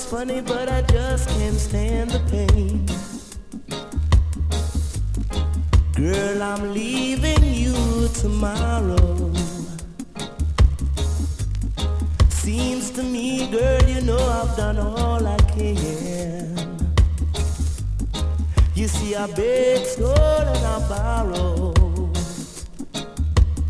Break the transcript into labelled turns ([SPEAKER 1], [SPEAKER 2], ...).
[SPEAKER 1] funny, but I just can't stand the pain. Girl, I'm leaving you tomorrow. Seems to me, girl, you know I've done all I can. You see, I beg, stole, and I borrow.